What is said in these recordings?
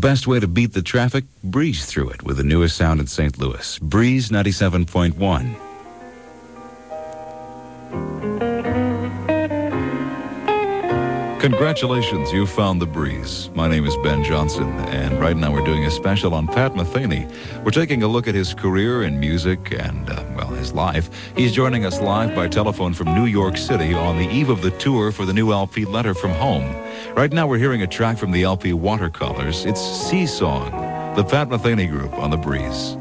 Best way to beat the traffic? Breeze through it with the newest sound in St. Louis. Breeze 97.1. Congratulations, you found the breeze. My name is Ben Johnson, and right now we're doing a special on Pat Metheny. We're taking a look at his career in music and, his life. He's joining us live by telephone from New York City on the eve of the tour for the new LP Letter from Home. Right now we're hearing a track from the LP Watercolors. It's Sea Song, the Pat Metheny Group on the Breeze.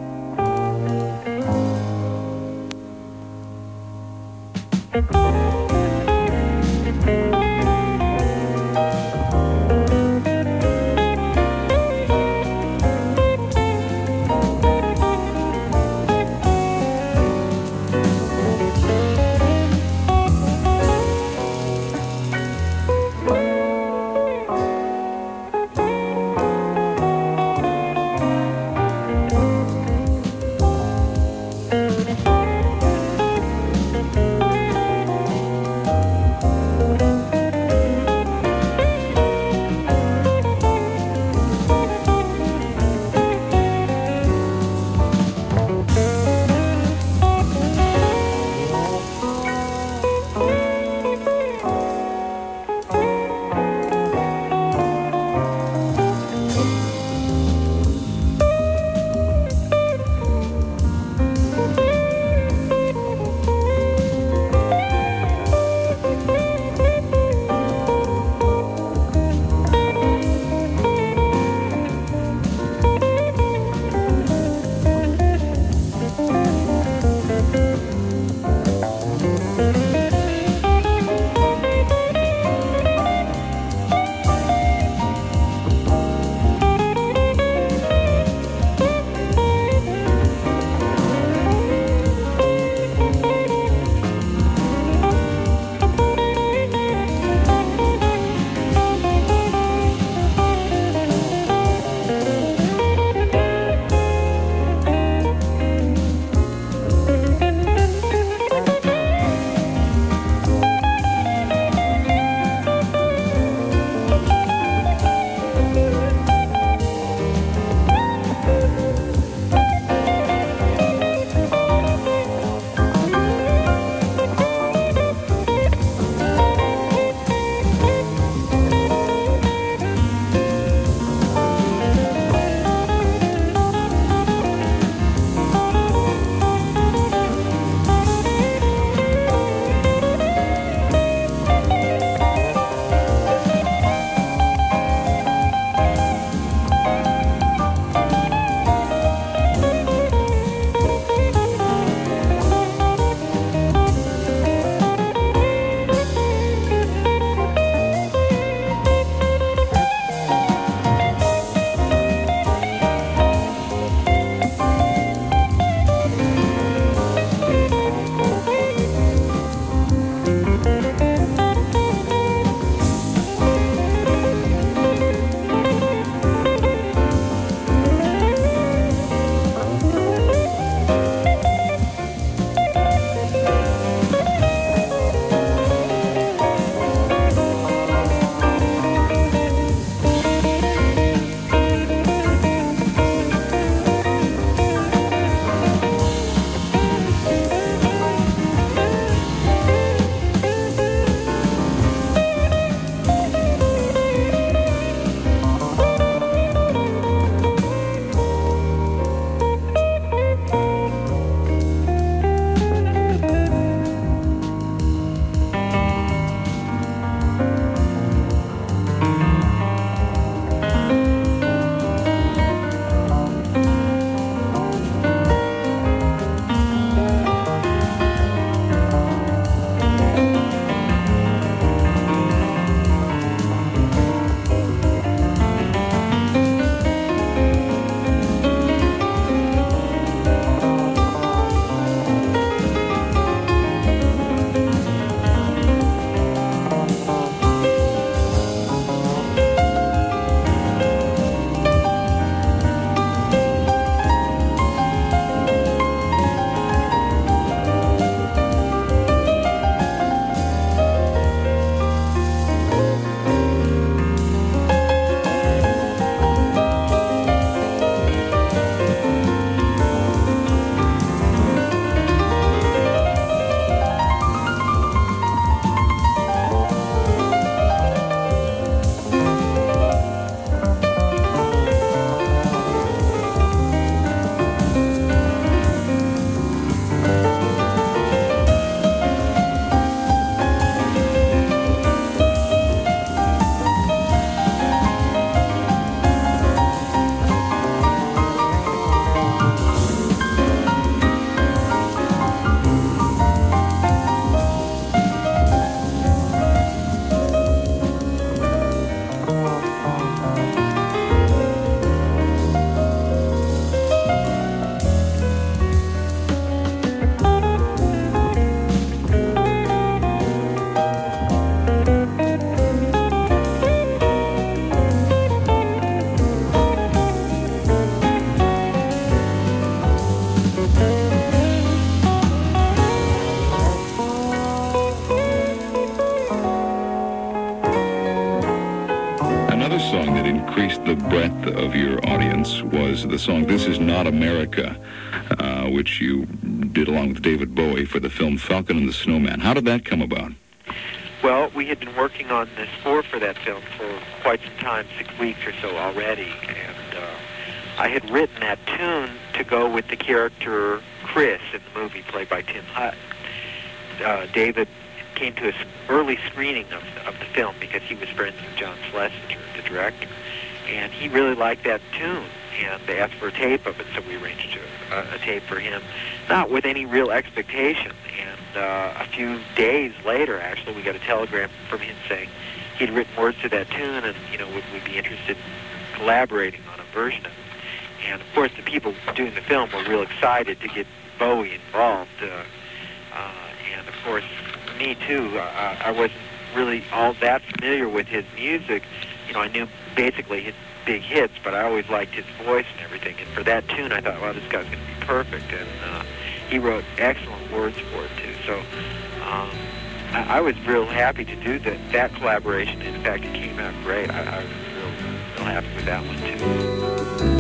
another song that increased the breadth of your audience was the song This Is Not America, which you did along with David Bowie for the film Falcon and the Snowman. How did that come about? Well, we had been working on the score for that film for quite some time, 6 weeks or so already, and I had written that tune to go with the character Chris in the movie, played by Tim Hutt. David came to an early screening of the film because he was friends with John Schlesinger, the director, and he really liked that tune, and they asked for a tape of it, so we arranged a tape for him, not with any real expectation. And a few days later, actually, we got a telegram from him saying he'd written words to that tune, and would we be interested in collaborating on a version of it. And of course, the people doing the film were real excited to get Bowie involved, and of course, me too. I wasn't really all that familiar with his music. I knew basically his big hits, but I always liked his voice and everything. And for that tune, I thought, well, this guy's going to be perfect. And he wrote excellent words for it too. So I was real happy to do that collaboration. In fact, it came out great. I was real happy with that one too.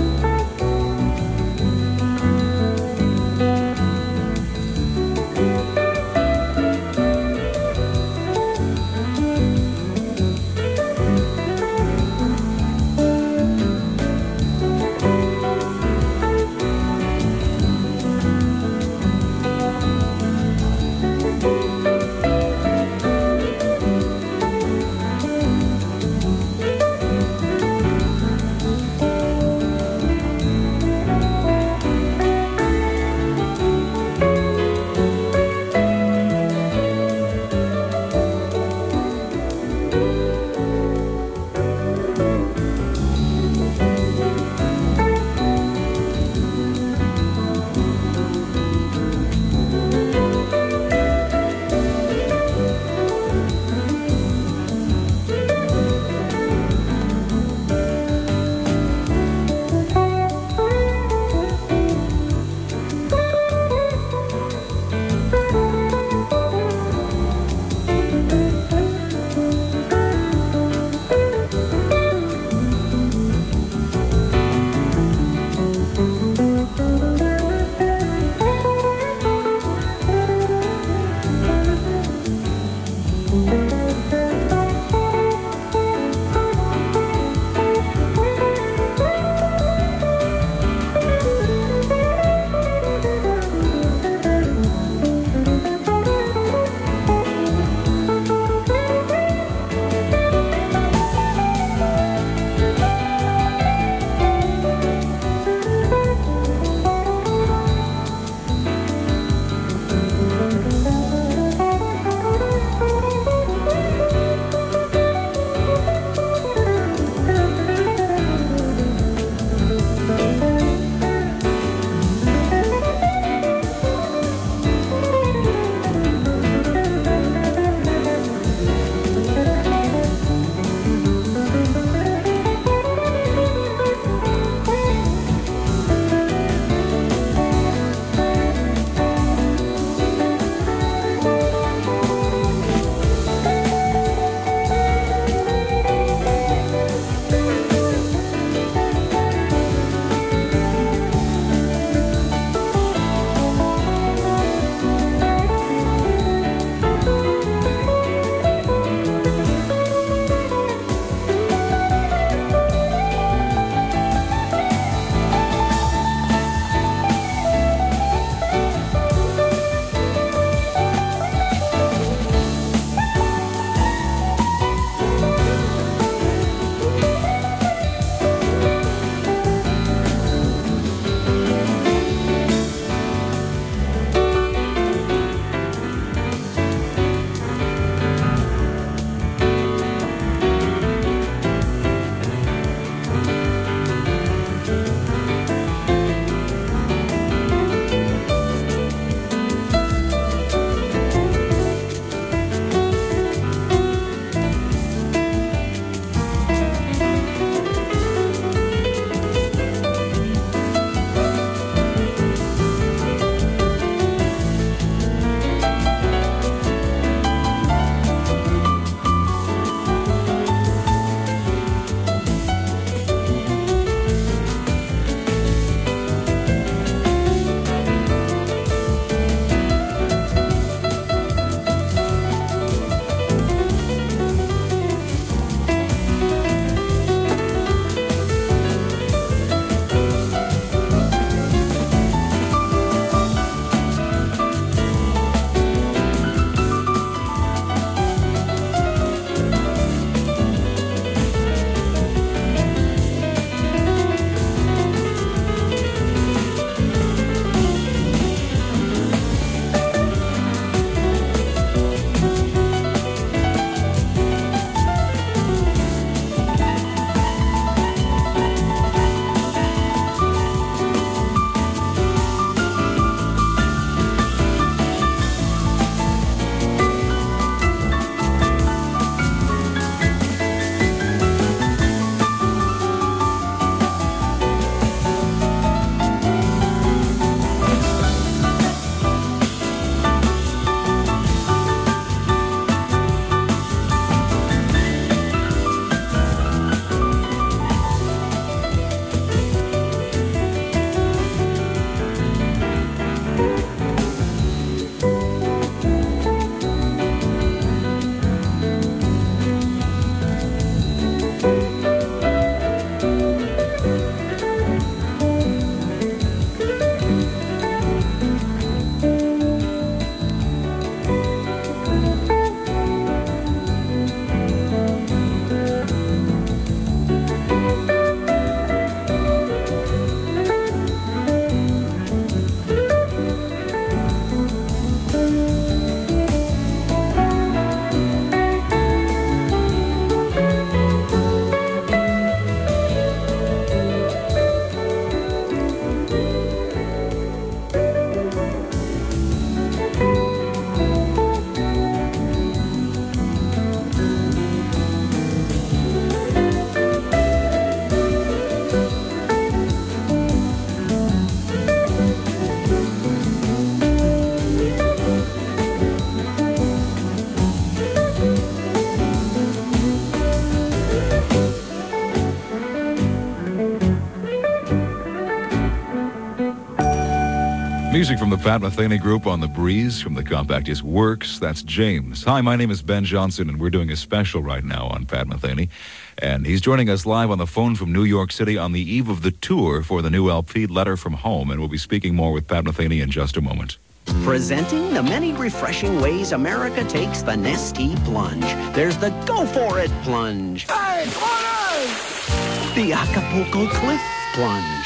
Music from the Pat Metheny Group on The Breeze from the compact disc Works. That's James. Hi, my name is Ben Johnson, and we're doing a special right now on Pat Metheny. And he's joining us live on the phone from New York City on the eve of the tour for the new LP, Letter from Home. And we'll be speaking more with Pat Metheny in just a moment. Presenting the many refreshing ways America takes the Nestea plunge. There's the Go For It plunge. Hey, come on! The Acapulco Cliff plunge.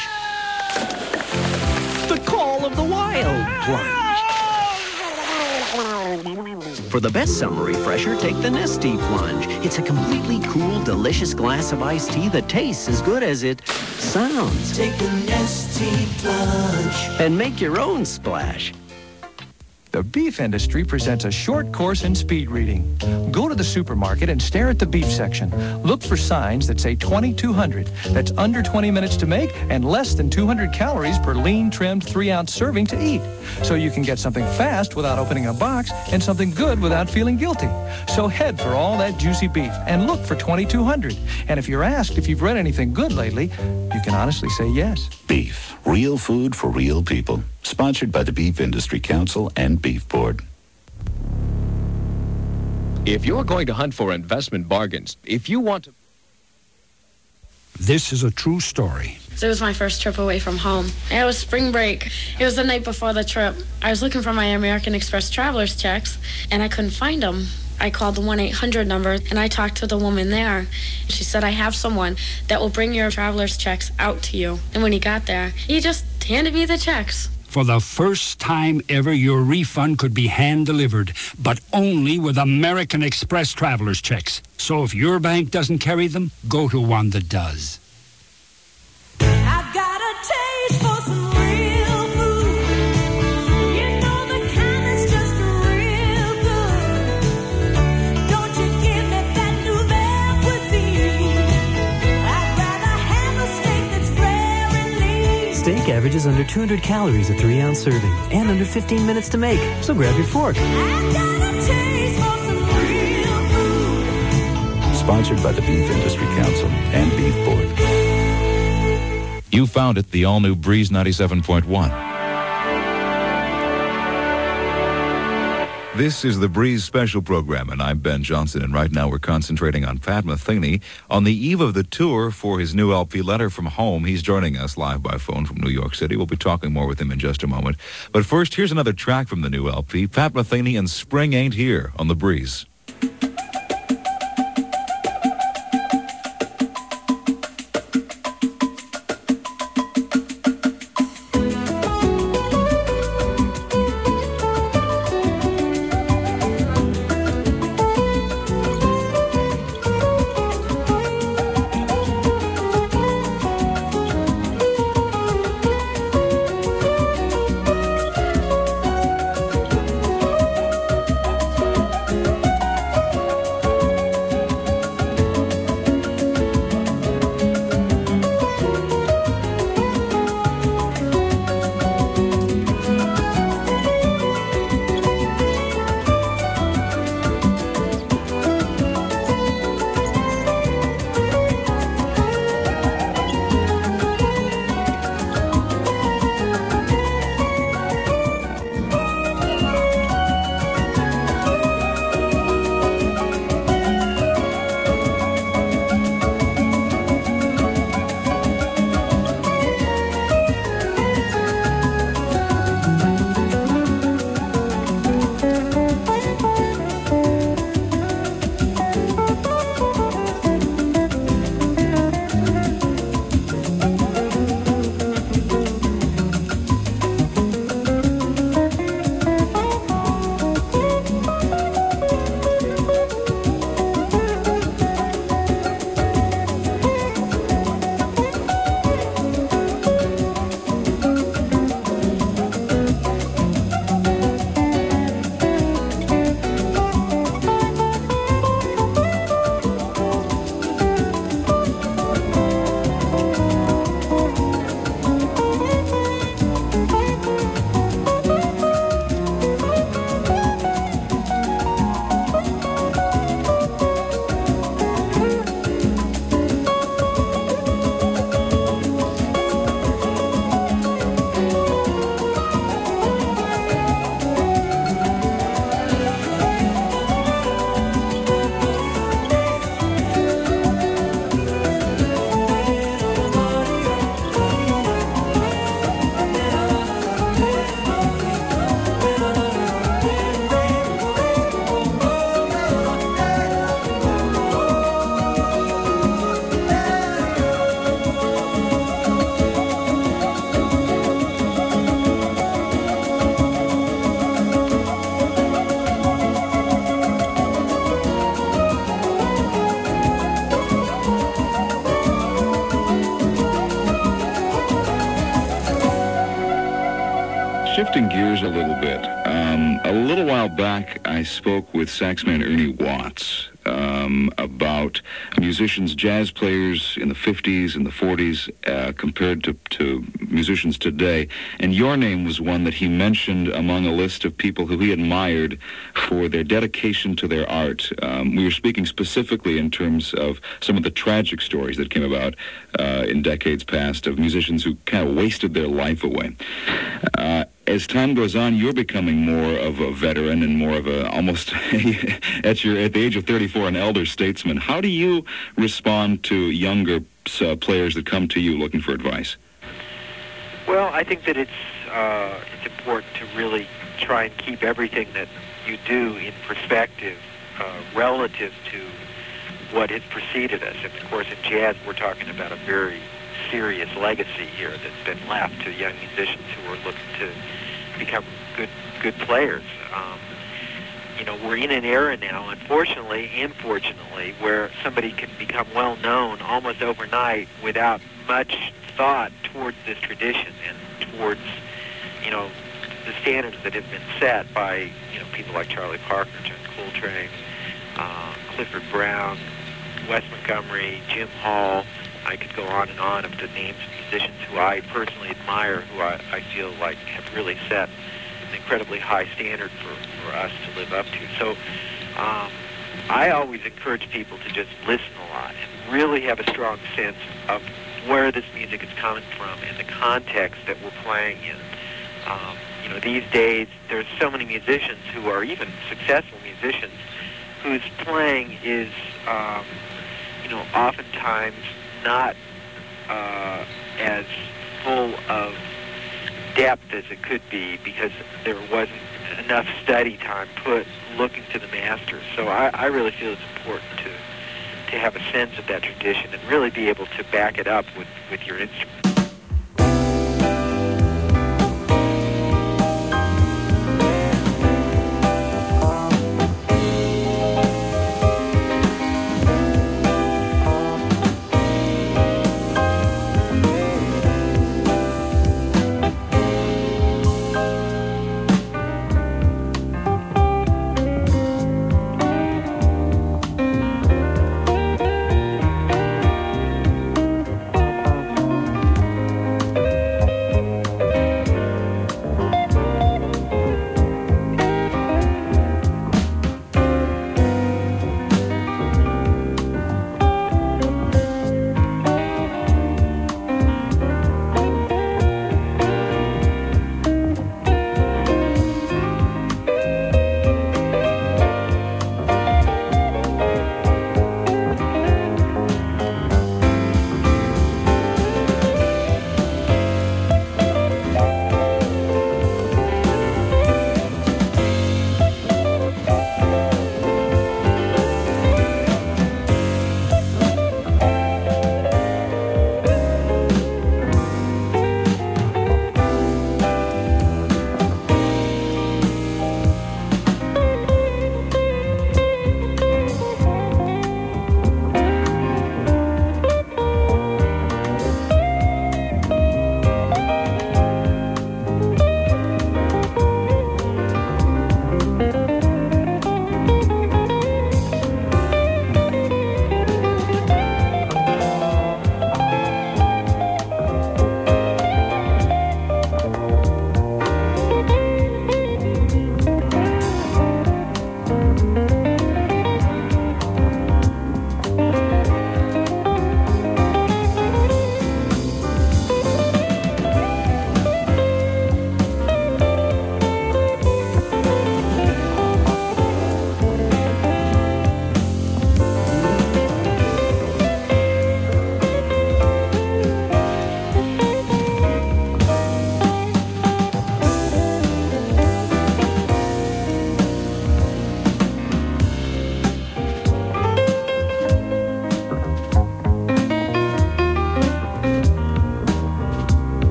The Call of the Wild plunge. For the best summer refresher, take the Nestea plunge. It's a completely cool, delicious glass of iced tea that tastes as good as it sounds. Take the Nestea plunge and make your own splash. The beef industry presents a short course in speed reading. Go to the supermarket and stare at the beef section. Look for signs that say 2200. That's under 20 minutes to make and less than 200 calories per lean, trimmed 3-ounce serving to eat. So you can get something fast without opening a box and something good without feeling guilty. So head for all that juicy beef and look for 2200. And if you're asked if you've read anything good lately, you can honestly say yes. Beef, real food for real people. Sponsored by the Beef Industry Council and Beef Board. If you're going to hunt for investment bargains, if you want to... This is a true story. It was my first trip away from home. It was spring break. It was the night before the trip. I was looking for my American Express traveler's checks, and I couldn't find them. I called the 1-800 number, and I talked to the woman there. She said, I have someone that will bring your traveler's checks out to you. And when he got there, he just handed me the checks. For the first time ever, your refund could be hand-delivered, but only with American Express traveler's checks. So if your bank doesn't carry them, go to one that does. I've got a taste for some real food. You know the kind that's just real good. Don't you give me that nouvelle cuisine. I'd rather have a steak that's rare and lean. Steak averages under 200 calories a 3-ounce serving and under 15 minutes to make. So grab your fork. I've got a taste for some real food. Sponsored by the Beef Industry Council and Beef Board. You found it, the all-new Breeze 97.1. This is the Breeze Special Program, and I'm Ben Johnson, and right now we're concentrating on Pat Metheny. On the eve of the tour for his new LP, Letter from Home, he's joining us live by phone from New York City. We'll be talking more with him in just a moment. But first, here's another track from the new LP, Pat Metheny and Spring Ain't Here on the Breeze. shifting gears a little bit. A little while back, I spoke with saxman Ernie Watts about musicians, jazz players in the 50s and the 40s compared to musicians today. And your name was one that he mentioned among a list of people who he admired for their dedication to their art. We were speaking specifically in terms of some of the tragic stories that came about in decades past of musicians who kind of wasted their life away. As time goes on, you're becoming more of a veteran and more of a almost at the age of 34, an elder statesman. How do you respond to younger players that come to you looking for advice? Well, I think that it's important to really try and keep everything that you do in perspective relative to what has preceded us. And of course, in jazz, we're talking about a very serious legacy here that's been left to young musicians who are looking to become good players. We're in an era now, unfortunately and fortunately, where somebody can become well known almost overnight without much thought towards this tradition and towards the standards that have been set by people like Charlie Parker, John Coltrane, Clifford Brown, Wes Montgomery, Jim Hall. I could go on and on of the names of musicians who I personally admire, who I feel like have really set an incredibly high standard for us to live up to. So I always encourage people to just listen a lot and really have a strong sense of where this music is coming from and the context that we're playing in. These days, there's so many musicians who are even successful musicians whose playing is, oftentimes not as full of depth as it could be because there wasn't enough study time put looking to the masters. So I really feel it's important to have a sense of that tradition and really be able to back it up with your instrument.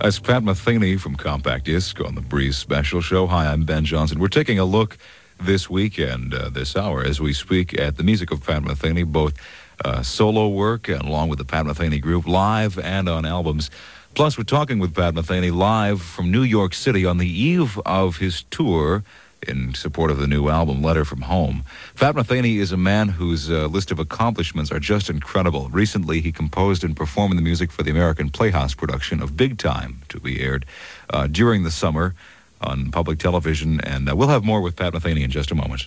That's Pat Metheny from Compact Disc on the Breeze Special Show. Hi, I'm Ben Johnson. We're taking a look this weekend, this hour, as we speak at the music of Pat Metheny, both solo work and along with the Pat Metheny Group, live and on albums. Plus, we're talking with Pat Metheny live from New York City on the eve of his tour in support of the new album, Letter from Home. Pat Metheny is a man whose list of accomplishments are just incredible. Recently, he composed and performed the music for the American Playhouse production of Big Time, to be aired during the summer on public television. And we'll have more with Pat Metheny in just a moment.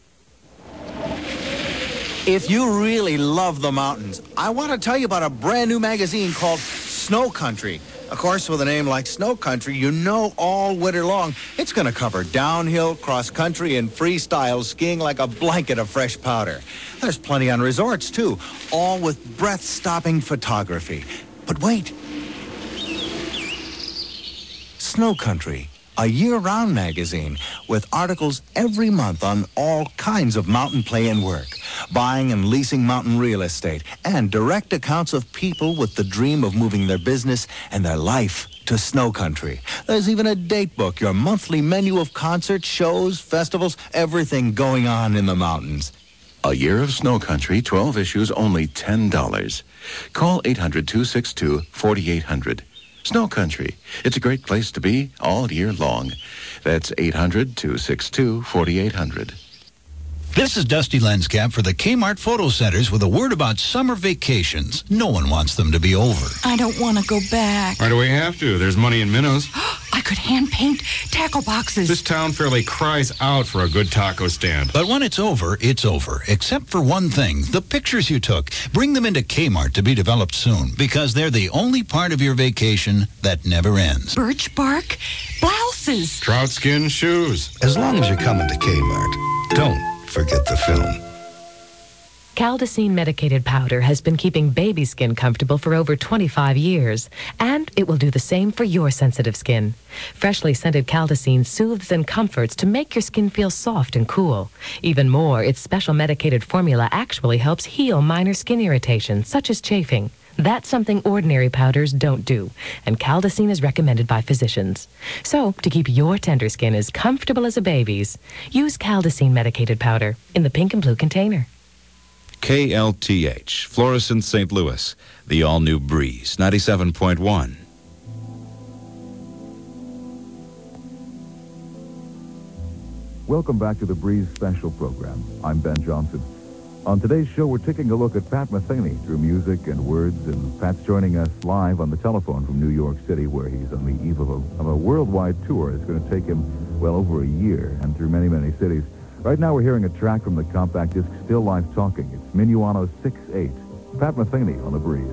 If you really love the mountains, I want to tell you about a brand new magazine called Snow Country. Of course, with a name like Snow Country, you know all winter long it's going to cover downhill, cross-country, and freestyle skiing like a blanket of fresh powder. There's plenty on resorts, too, all with breath-stopping photography. But wait. Snow Country, a year-round magazine with articles every month on all kinds of mountain play and work, buying and leasing mountain real estate, and direct accounts of people with the dream of moving their business and their life to Snow Country. There's even a date book, your monthly menu of concerts, shows, festivals, everything going on in the mountains. A year of Snow Country, 12 issues, only $10. Call 800-262-4800. Snow Country. It's a great place to be all year long. That's 800-262-4800. This is Dusty Lenscap for the Kmart Photo Centers with a word about summer vacations. No one wants them to be over. I don't want to go back. Why do we have to? There's money in minnows. I could hand paint tackle boxes. This town fairly cries out for a good taco stand. But when it's over, except for one thing, the pictures you took. Bring them into Kmart to be developed soon, because they're the only part of your vacation that never ends. Birch bark, blouses, trout skin shoes. As long as you're coming to Kmart, don't forget the film. Caldacine medicated powder has been keeping baby skin comfortable for over 25 years, and it will do the same for your sensitive skin. Freshly scented Caldacine soothes and comforts to make your skin feel soft and cool. Even more, its special medicated formula actually helps heal minor skin irritation, such as chafing. That's something ordinary powders don't do, and Caldacine is recommended by physicians. So, to keep your tender skin as comfortable as a baby's, use Caldacine medicated powder in the pink and blue container. KLTH, Florissant, St. Louis, the all-new Breeze, 97.1. Welcome back to the Breeze Special Program. I'm Ben Johnson. On today's show, we're taking a look at Pat Metheny through music and words, and Pat's joining us live on the telephone from New York City, where he's on the eve of a worldwide tour. It's going to take him well over a year and through many, many cities. Right now, we're hearing a track from the compact disc Still Life Talking. It's Minuano 6/8. Pat Metheny on the Breeze.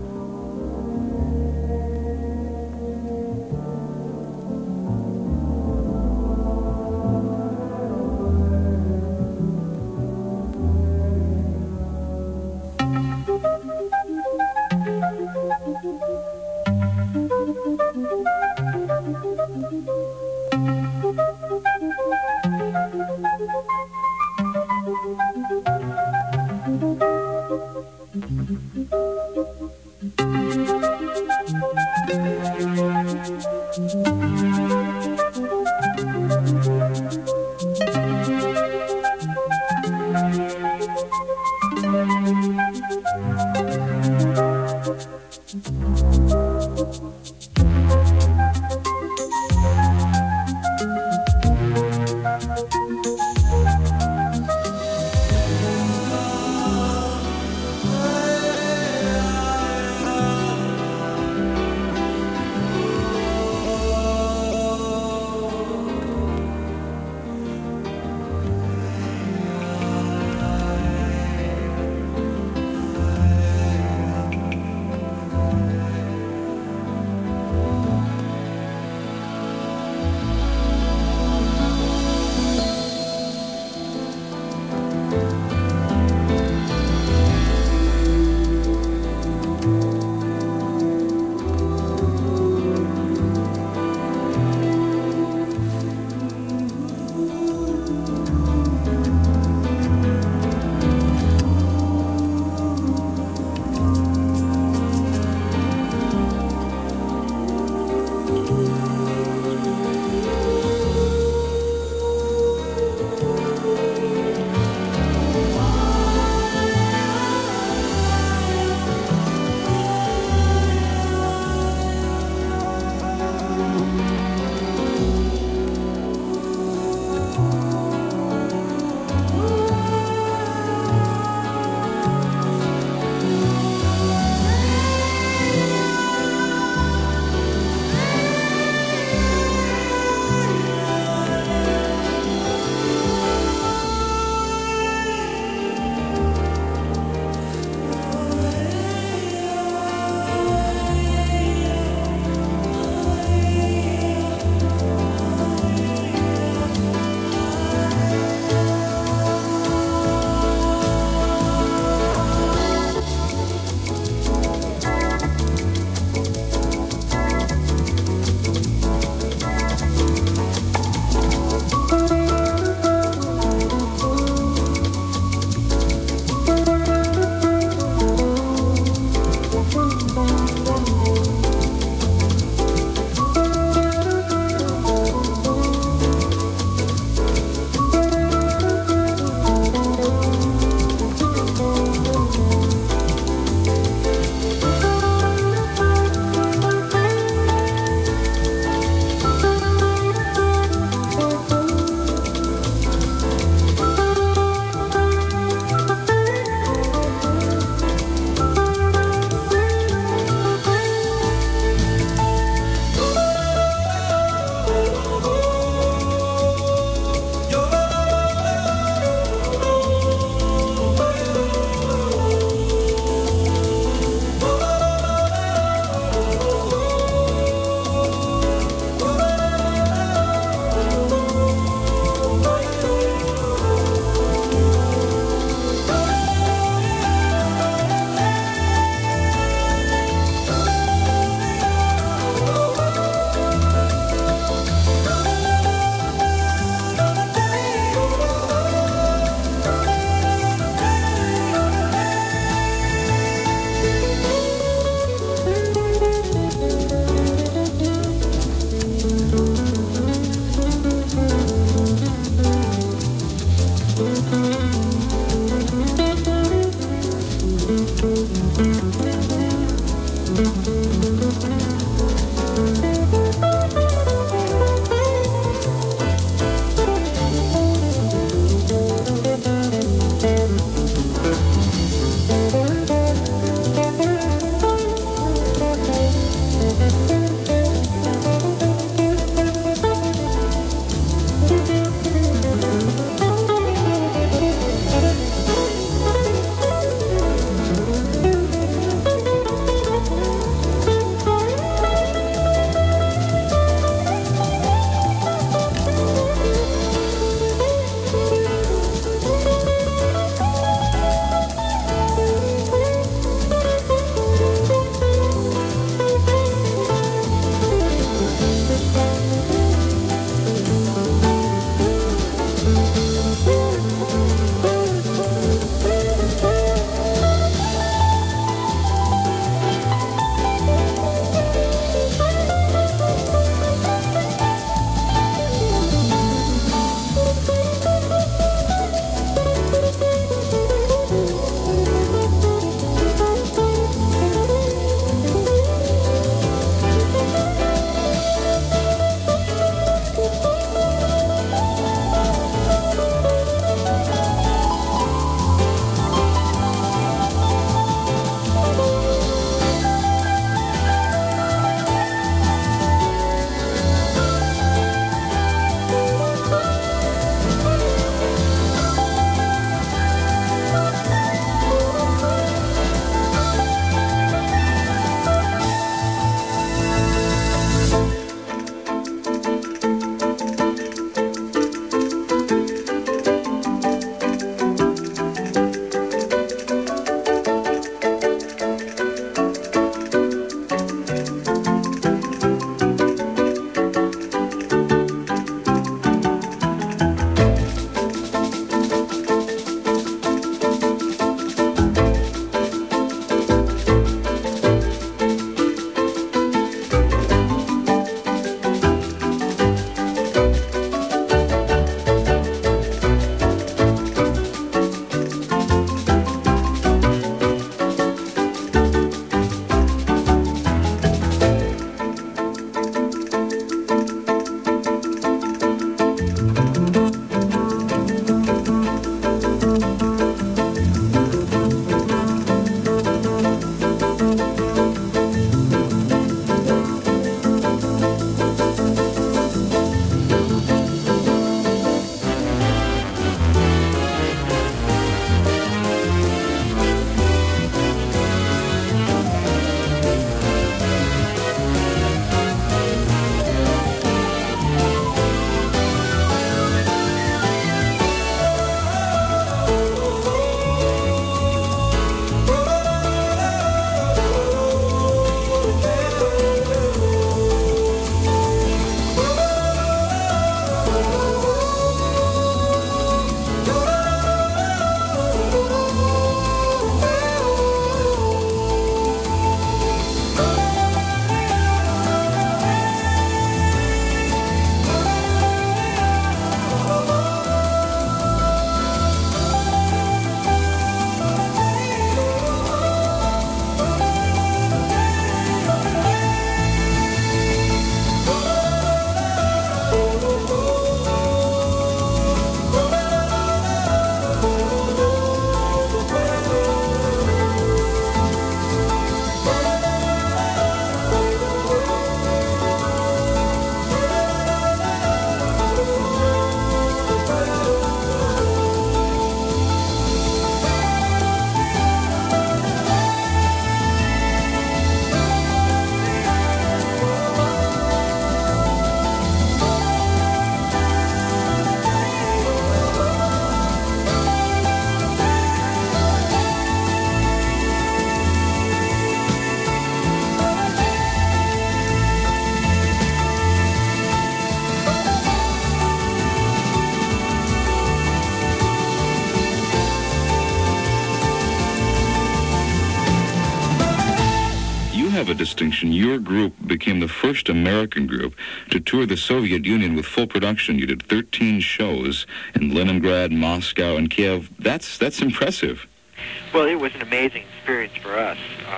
have a distinction. Your group became the first American group to tour the Soviet Union with full production. You did 13 shows in Leningrad, Moscow, and Kiev. That's impressive. Well, it was an amazing experience for us.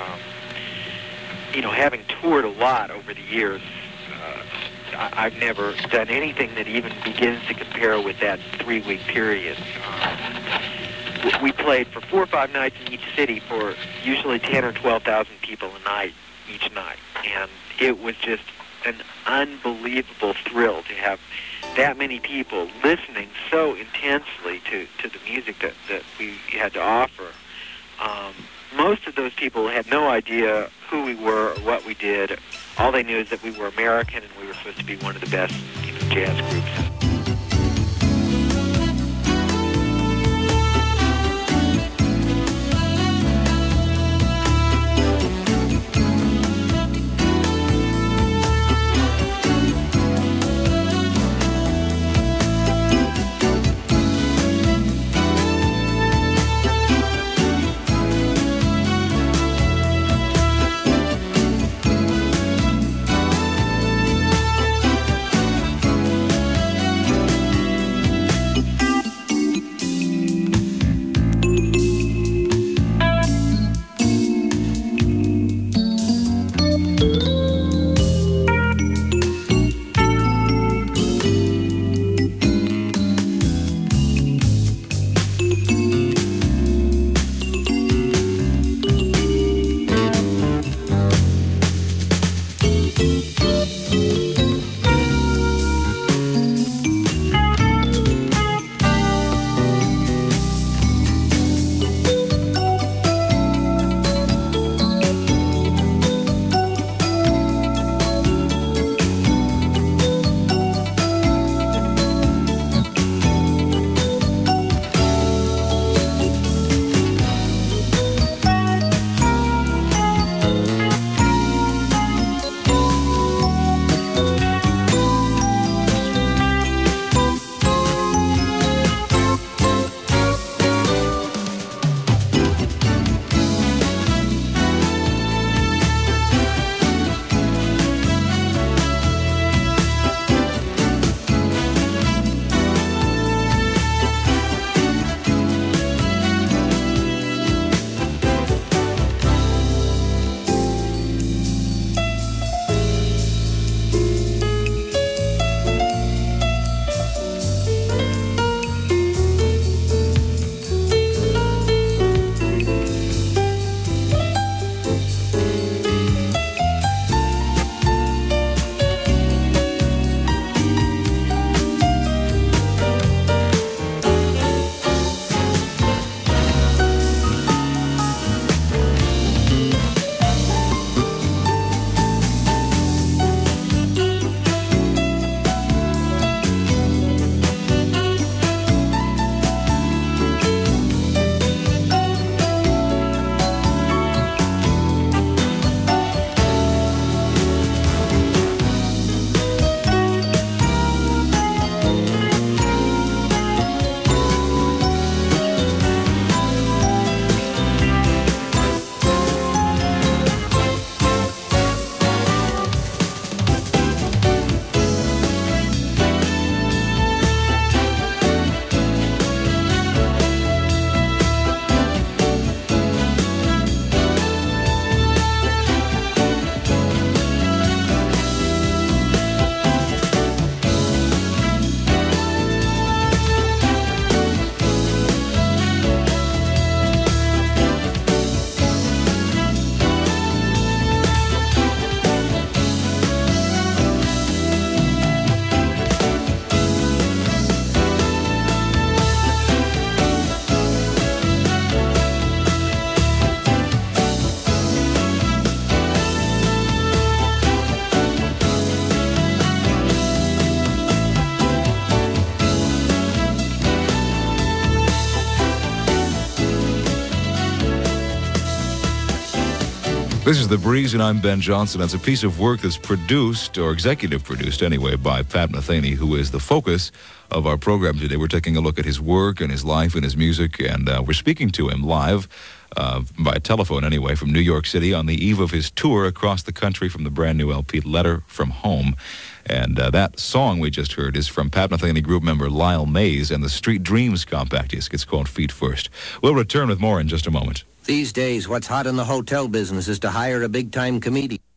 Having toured a lot over the years, I've never done anything that even begins to compare with that 3-week period. We played for 4 or 5 nights in each city for usually 10 or 12,000 people a night, each night. And it was just an unbelievable thrill to have that many people listening so intensely to the music that we had to offer. Most of those people had no idea who we were or what we did. All they knew is that we were American and we were supposed to be one of the best jazz groups. This is The Breeze, and I'm Ben Johnson. That's a piece of work that's produced, or executive produced anyway, by Pat Metheny, who is the focus of our program today. We're taking a look at his work and his life and his music, and we're speaking to him live, by telephone anyway, from New York City on the eve of his tour across the country from the brand new LP, Letter from Home. And that song we just heard is from Pat Metheny group member Lyle Mays and the Street Dreams compact disc. It's called Feet First. We'll return with more in just a moment. These days, what's hot in the hotel business is to hire a big-time comedian.